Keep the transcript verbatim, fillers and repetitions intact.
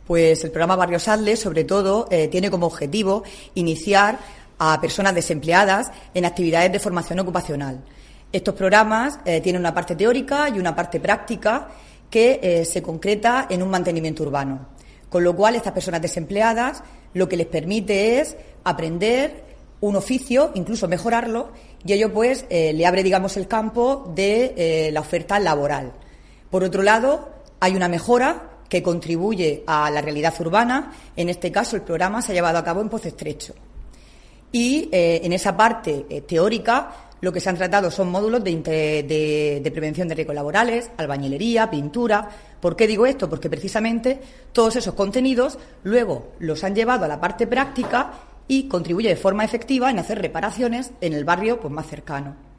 Pues el programa Barrios Atles, sobre todo, eh, tiene como objetivo iniciar a personas desempleadas en actividades de formación ocupacional. Estos programas eh, tienen una parte teórica y una parte práctica que eh, se concreta en un mantenimiento urbano. Con lo cual, estas personas desempleadas lo que les permite es aprender un oficio, incluso mejorarlo, y ello pues eh, le abre, digamos, el campo de eh, la oferta laboral. Por otro lado, hay una mejora que contribuye a la realidad urbana. En este caso, el programa se ha llevado a cabo en Pozo Estrecho. Y eh, en esa parte eh, teórica, lo que se han tratado son módulos de, de, de prevención de riesgos laborales, albañilería, pintura. ¿Por qué digo esto? Porque precisamente todos esos contenidos luego los han llevado a la parte práctica y contribuye de forma efectiva en hacer reparaciones en el barrio pues, más cercano.